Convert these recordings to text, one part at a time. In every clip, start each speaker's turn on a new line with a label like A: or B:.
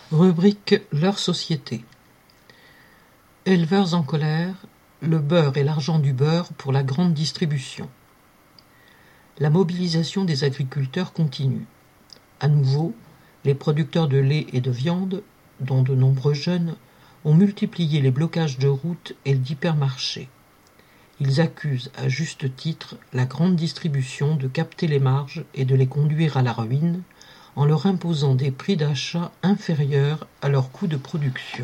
A: Rubrique leur société. Éleveurs en colère, le beurre et l'argent du beurre pour la grande distribution. La mobilisation des agriculteurs continue. À nouveau, les producteurs de lait et de viande, dont de nombreux jeunes, ont multiplié les blocages de routes et d'hypermarchés. Ils accusent à juste titre la grande distribution de capter les marges et de les conduire à la ruine en leur imposant des prix d'achat inférieurs à leur coût de production.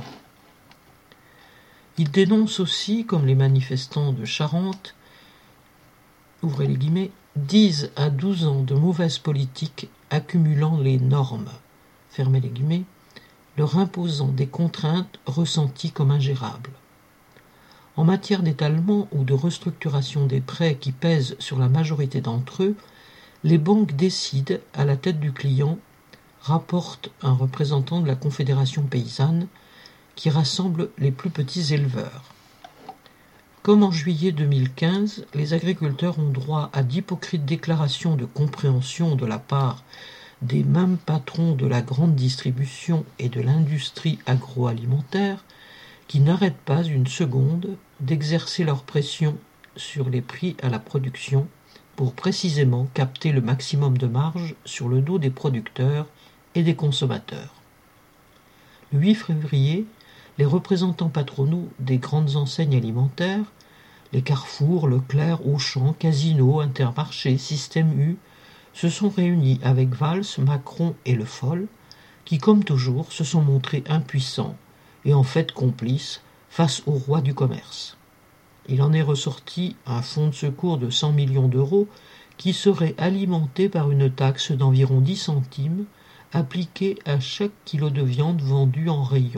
A: Ils dénoncent aussi, comme les manifestants de Charente, ouvrez les guillemets, 10 à 12 ans de mauvaise politique accumulant les normes, fermez les guillemets, leur imposant des contraintes ressenties comme ingérables. En matière d'étalement ou de restructuration des prêts qui pèsent sur la majorité d'entre eux, les banques décident à la tête du client, rapporte un représentant de la Confédération paysanne qui rassemble les plus petits éleveurs. Comme en juillet 2015, les agriculteurs ont droit à d'hypocrites déclarations de compréhension de la part des mêmes patrons de la grande distribution et de l'industrie agroalimentaire qui n'arrêtent pas une seconde d'exercer leur pression sur les prix à la production pour précisément capter le maximum de marge sur le dos des producteurs et des consommateurs. Le 8 février, les représentants patronaux des grandes enseignes alimentaires, les Carrefour, Leclerc, Auchan, Casino, Intermarché, Système U, se sont réunis avec Valls, Macron et Le Foll, qui, comme toujours, se sont montrés impuissants et en fait complices face au roi du commerce. Il en est ressorti un fonds de secours de 100 millions d'euros qui serait alimenté par une taxe d'environ 10 centimes appliquée à chaque kilo de viande vendue en rayon.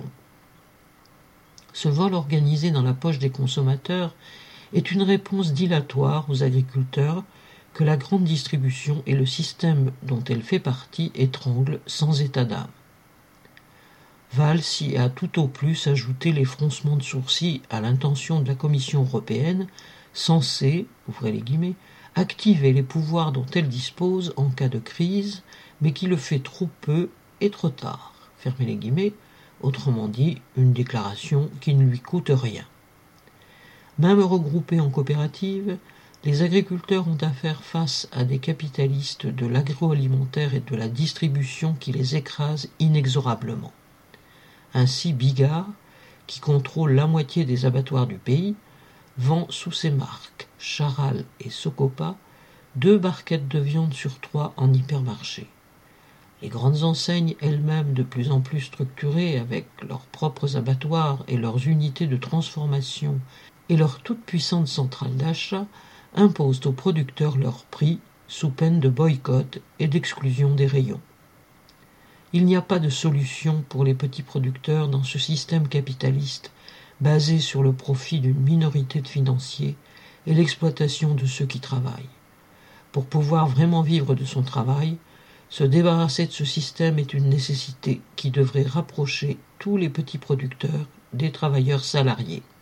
A: Ce vol organisé dans la poche des consommateurs est une réponse dilatoire aux agriculteurs que la grande distribution et le système dont elle fait partie étranglent sans état d'âme. Valls y a tout au plus ajouté les froncements de sourcils à l'intention de la Commission européenne, censée, ouvrez les guillemets, activer les pouvoirs dont elle dispose en cas de crise, mais qui le fait trop peu et trop tard, fermez les guillemets, autrement dit, une déclaration qui ne lui coûte rien. Même regroupés en coopérative, les agriculteurs ont à faire face à des capitalistes de l'agroalimentaire et de la distribution qui les écrasent inexorablement. Ainsi, Bigard, qui contrôle la moitié des abattoirs du pays, vend sous ses marques Charal et Socopa 2 barquettes de viande sur 3 en hypermarché. Les grandes enseignes elles-mêmes de plus en plus structurées avec leurs propres abattoirs et leurs unités de transformation et leurs toutes puissantes centrales d'achat imposent aux producteurs leurs prix sous peine de boycott et d'exclusion des rayons. Il n'y a pas de solution pour les petits producteurs dans ce système capitaliste basé sur le profit d'une minorité de financiers et l'exploitation de ceux qui travaillent. Pour pouvoir vraiment vivre de son travail, se débarrasser de ce système est une nécessité qui devrait rapprocher tous les petits producteurs des travailleurs salariés.